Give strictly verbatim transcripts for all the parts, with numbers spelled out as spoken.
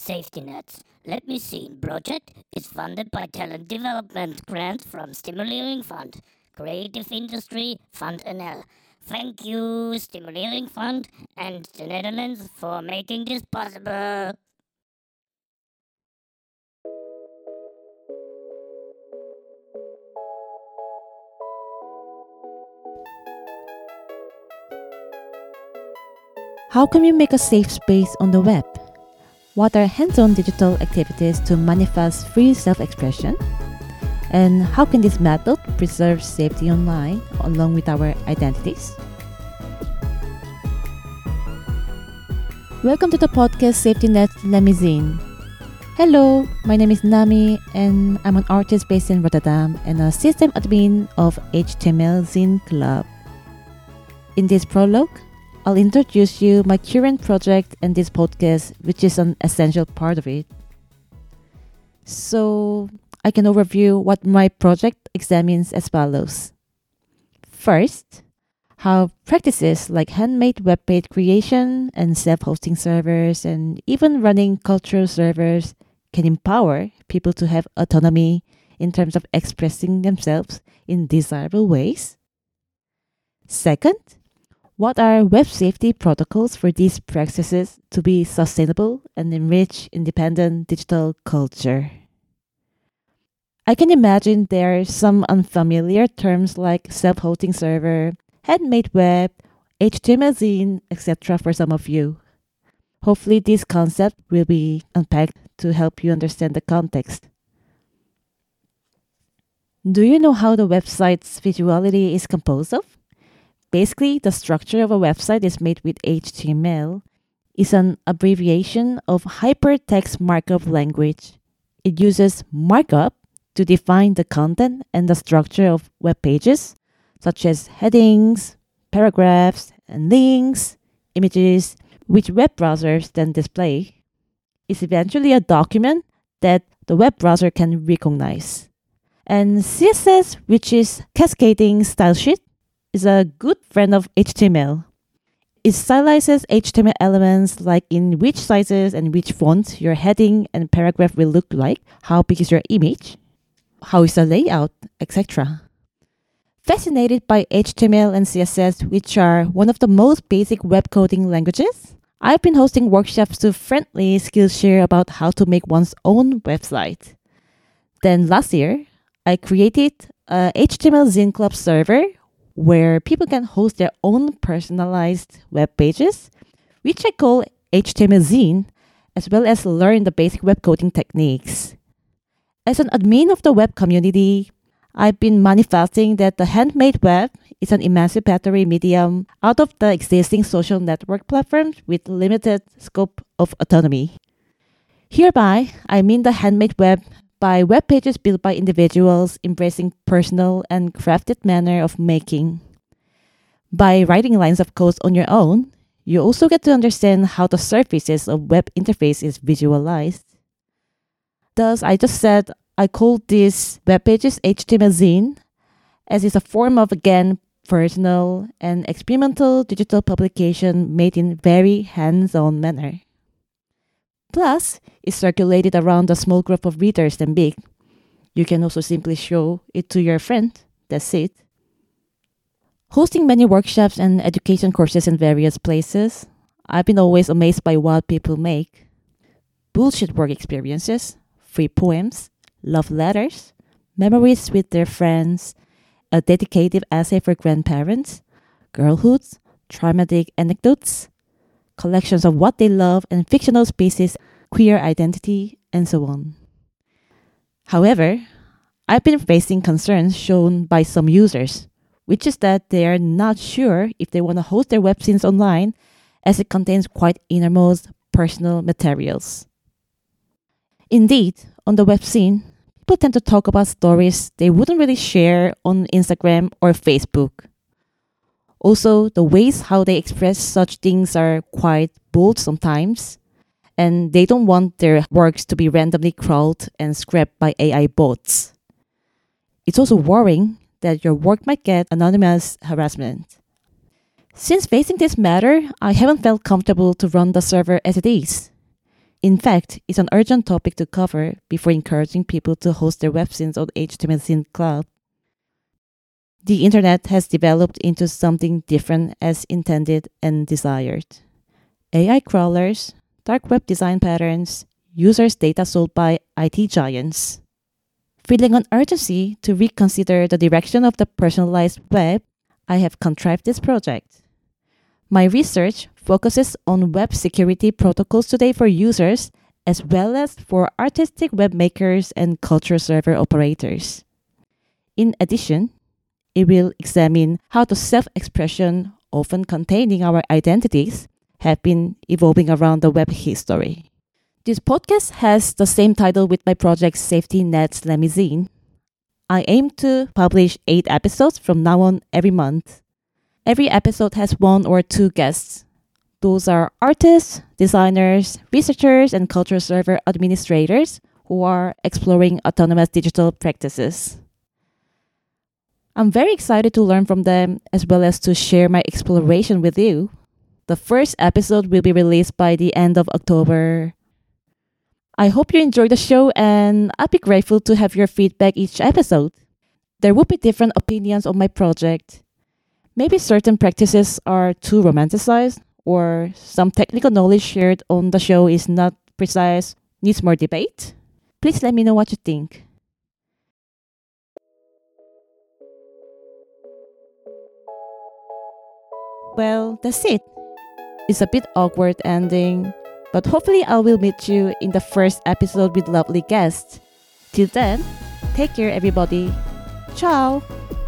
Safety Nets. Let Me Seen project is funded by Talent Development Grant from Stimulering Fund, Creative Industry Fund N L. Thank you, Stimulering Fund and the Netherlands for making this possible. How can we make a safe space on the web? What are hands-on digital activities to manifest free self-expression? And how can this method preserve safety online along with our identities? Welcome to the podcast Safety Net Lemizine. Hello, my name is Nami and I'm an artist based in Rotterdam and a system admin of H T M L Zine Club. In this prologue, I'll introduce you my current project and this podcast, which is an essential part of it. So, I can overview what my project examines as follows. First, how practices like handmade web page creation and self-hosting servers and even running cultural servers can empower people to have autonomy in terms of expressing themselves in desirable ways. Second, what are web safety protocols for these practices to be sustainable and enrich independent digital culture? I can imagine there are some unfamiliar terms like self-hosting server, handmade web, H T M L zine, et cetera for some of you. Hopefully this concept will be unpacked to help you understand the context. Do you know how the website's visuality is composed of? Basically, the structure of a website is made with H T M L. It's an abbreviation of Hypertext Markup Language. It uses markup to define the content and the structure of web pages, such as headings, paragraphs, and links, images, which web browsers then display. It's eventually a document that the web browser can recognize. And C S S, which is Cascading Style Sheet, is a good friend of H T M L. It stylizes H T M L elements like in which sizes and which fonts your heading and paragraph will look like, how big is your image, how is the layout, et cetera. Fascinated by H T M L and C S S, which are one of the most basic web coding languages, I've been hosting workshops to friendly Skillshare about how to make one's own website. Then last year, I created a H T M L Zine Club server where people can host their own personalized web pages, which I call H T M L Zine, as well as learn the basic web coding techniques. As an admin of the web community, I've been manifesting that the handmade web is an emancipatory medium out of the existing social network platforms with limited scope of autonomy. Hereby, I mean the handmade web by web pages built by individuals embracing personal and crafted manner of making. By writing lines of code on your own, you also get to understand how the surfaces of web interface is visualized. Thus, I just said I call these web pages H T M L Zine, as it's a form of, again, personal and experimental digital publication made in very hands-on manner. Plus, it's circulated around a small group of readers than big. You can also simply show it to your friend. That's it. Hosting many workshops and education courses in various places, I've been always amazed by what people make. Bullshit work experiences, free poems, love letters, memories with their friends, a dedicated essay for grandparents, girlhoods, traumatic anecdotes, collections of what they love and fictional species, queer identity, and so on. However, I've been facing concerns shown by some users, which is that they are not sure if they want to host their web scenes online as it contains quite innermost personal materials. Indeed, on the web scene, people tend to talk about stories they wouldn't really share on Instagram or Facebook. Also, the ways how they express such things are quite bold sometimes, and they don't want their works to be randomly crawled and scrapped by A I bots. It's also worrying that your work might get anonymous harassment. Since facing this matter, I haven't felt comfortable to run the server as it is. In fact, it's an urgent topic to cover before encouraging people to host their webscenes on H T M L Scene Club. The internet has developed into something different as intended and desired. A I crawlers, dark web design patterns, users' data sold by I T giants. Feeling an urgency to reconsider the direction of the personalized web, I have contrived this project. My research focuses on web security protocols today for users, as well as for artistic web makers and culture server operators. In addition, it will examine how the self-expression, often containing our identities, have been evolving around the web history. This podcast has the same title with my project Safety Net Slamizine. I aim to publish eight episodes from now on every month. Every episode has one or two guests. Those are artists, designers, researchers, and culture server administrators who are exploring autonomous digital practices. I'm very excited to learn from them as well as to share my exploration with you. The first episode will be released by the end of October. I hope you enjoy the show, and I'd be grateful to have your feedback each episode. There will be different opinions on my project. Maybe certain practices are too romanticized, or some technical knowledge shared on the show is not precise, needs more debate. Please let me know what you think. Well, that's it. It's a bit awkward ending, but hopefully I will meet you in the first episode with lovely guests. Till then, take care everybody. Ciao!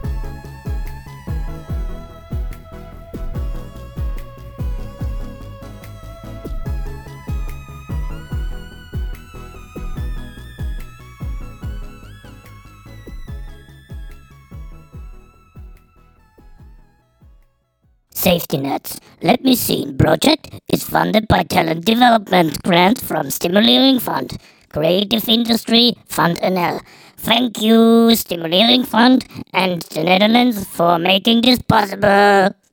Safety Nets Let Me Scene project is funded by Talent Development Grant from Stimulering Fund, Creative Industry Fund N L. Thank you, Stimulering Fund and the Netherlands, for making this possible.